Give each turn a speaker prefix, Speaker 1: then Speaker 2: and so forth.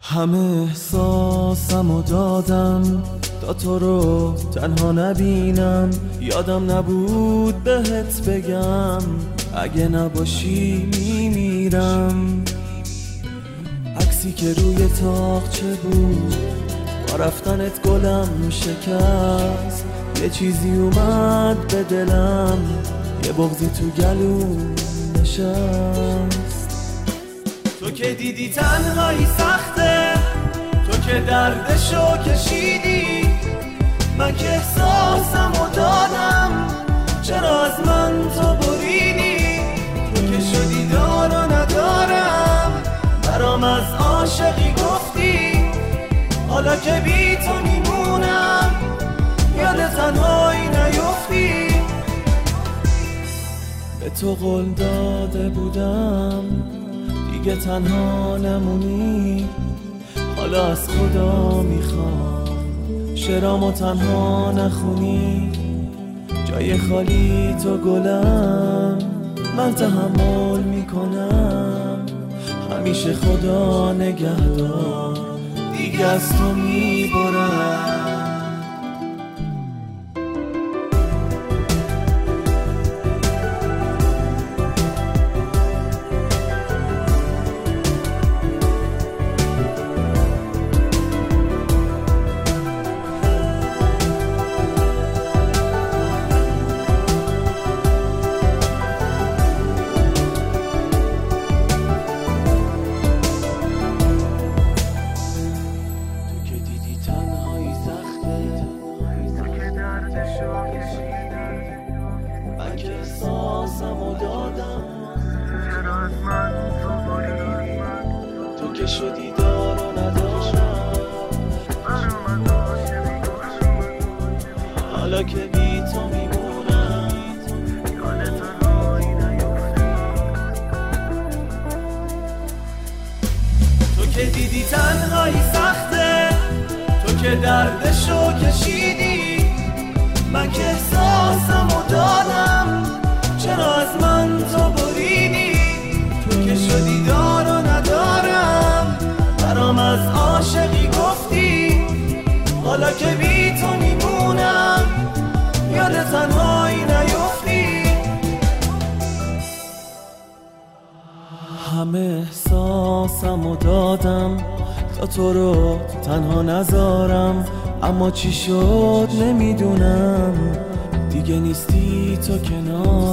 Speaker 1: همه احساسمو دادم تا تو رو تنها نبینم. یادم نبود بهت بگم اگه نباشی میمیرم. عکسی که روی تاقچه بود با رفتنت گلم شکست. یه چیزی اومد به دلم، یه بغضی تو گلوم نشست. تو که دیدی تنهایی سخته، تو که دردشو کشیدی، من که احساسمو دادم چرا از من تو بریدی. تو که شدی دار و ندارم، برام از عاشقی گفتی، حالا که بی تو میمونم یاد تنهایی نیفتی. به تو قول داده بودم دیگه تنها نمونی، حالا از خدا میخوام شعرامو تنها نخونی. جای خالی تو گلم، من تحمل میکنم، همیشه خدا نگهدار دیگه از تو میبرم. من که احساسمو دادم چرا از من تو بریدی. تو که شدی دار و ندارم، برام از عاشقی گفتی، حالا که بی تو میمونم یاد تنهایی نیفتی. تو که دیدی تنهایی سخته، تو که دردشو کشیدی، من که احساسمو دادم چرا از من تو بریدی. تو که شدی دار و ندارم، برام از عاشقی گفتی، حالا که بی تو میمونم یاد تنهایی نیفتی. همه احساسمو دادم تا تو رو تنها نذارم، اما چی شد نمیدونم، دیگه نیستی تو کنارم.